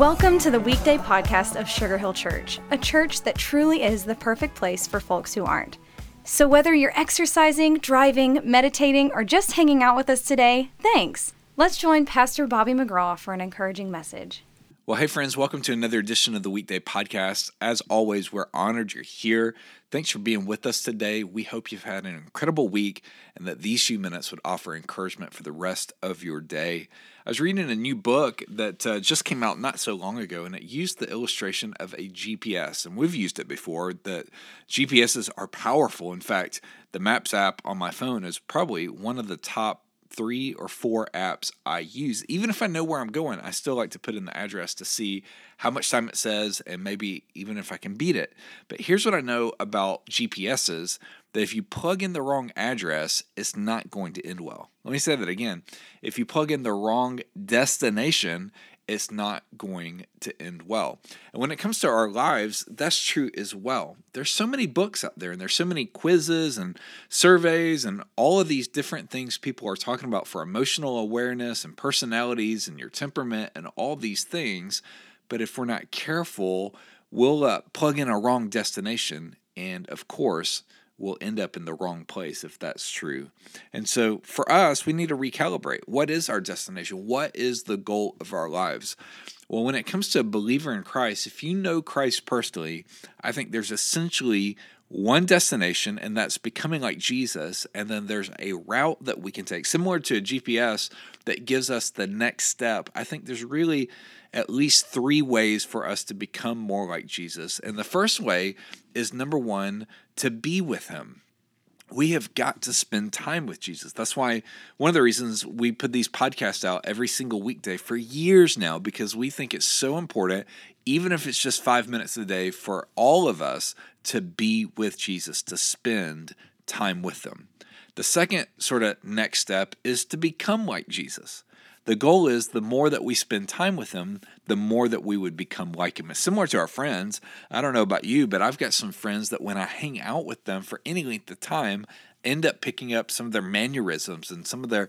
Welcome to the weekday podcast of Sugar Hill Church, a church that truly is the perfect place for folks who aren't. So whether you're exercising, driving, meditating, or just hanging out with us today, thanks. Let's join Pastor Bobby McGraw for an encouraging message. Well, hey friends, welcome to another edition of the Weekday Podcast. As always, we're honored you're here. Thanks for being with us today. We hope you've had an incredible week and that these few minutes would offer encouragement for the rest of your day. I was reading a new book that just came out not so long ago, and it used the illustration of a GPS, and we've used it before, that GPSs are powerful. In fact, the Maps app on my phone is probably one of the top 3 or 4 apps I use. Even if I know where I'm going, I still like to put in the address to see how much time it says and maybe even if I can beat it. But here's what I know about GPSs, that if you plug in the wrong address, it's not going to end well. Let me say that again. If you plug in the wrong destination, it's not going to end well. And when it comes to our lives, that's true as well. There's so many books out there, and there's so many quizzes and surveys and all of these different things people are talking about for emotional awareness and personalities and your temperament and all these things. But if we're not careful, we'll plug in a wrong destination, and of course, we'll end up in the wrong place if that's true. And so for us, we need to recalibrate. What is our destination? What is the goal of our lives? Well, when it comes to a believer in Christ, if you know Christ personally, I think there's essentially one destination, and that's becoming like Jesus. And then there's a route that we can take, similar to a GPS, that gives us the next step. I think there's really at least 3 ways for us to become more like Jesus. And the first way is, number 1, to be with him. We have got to spend time with Jesus. That's why one of the reasons we put these podcasts out every single weekday for years now, because we think it's so important, even if it's just 5 minutes a day, for all of us to be with Jesus, to spend time with him. The second sort of next step is to become like Jesus. The goal is the more that we spend time with him, the more that we would become like him. It's similar to our friends. I don't know about you, but I've got some friends that when I hang out with them for any length of time, end up picking up some of their mannerisms and some of their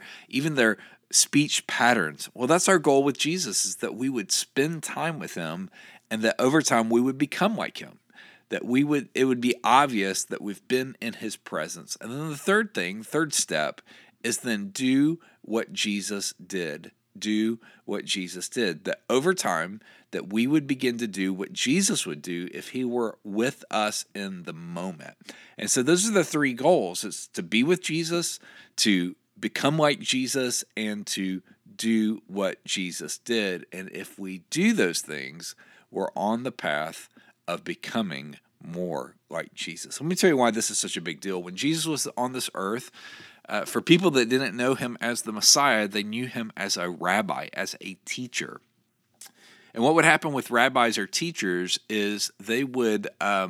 speech patterns. Well, that's our goal with Jesus, is that we would spend time with him and that over time we would become like him. That it would be obvious that we've been in his presence. And then the third step is then do what Jesus did. Do what Jesus did. That over time, that we would begin to do what Jesus would do if he were with us in the moment. And so those are the 3 goals. It's to be with Jesus, to become like Jesus, and to do what Jesus did. And if we do those things, we're on the path of becoming more like Jesus. Let me tell you why this is such a big deal. When Jesus was on this earth, for people that didn't know him as the Messiah, they knew him as a rabbi, as a teacher. And what would happen with rabbis or teachers is they would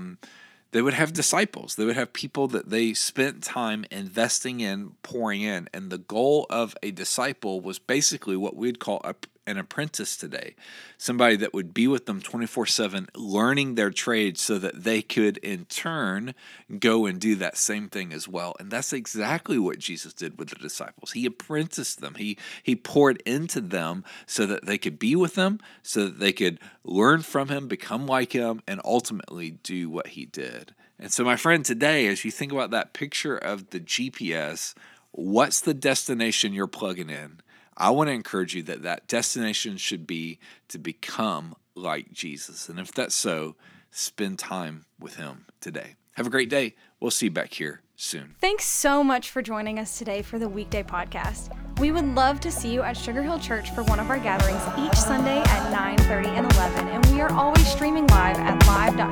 have disciples. They would have people that they spent time investing in, pouring in. And the goal of a disciple was basically what we'd call an apprentice today. Somebody that would be with them 24/7, learning their trade so that they could in turn go and do that same thing as well. And that's exactly what Jesus did with the disciples. He apprenticed them. He poured into them so that they could be with him, so that they could learn from him, become like him, and ultimately do what he did. And so, my friend, today, as you think about that picture of the GPS, what's the destination you're plugging in? I want to encourage you that that destination should be to become like Jesus. And if that's so, spend time with him today. Have a great day. We'll see you back here soon. Thanks so much for joining us today for the weekday podcast. We would love to see you at Sugar Hill Church for one of our gatherings each Sunday at 9:30 and 11. And we are always streaming live at live.sugarhill.church.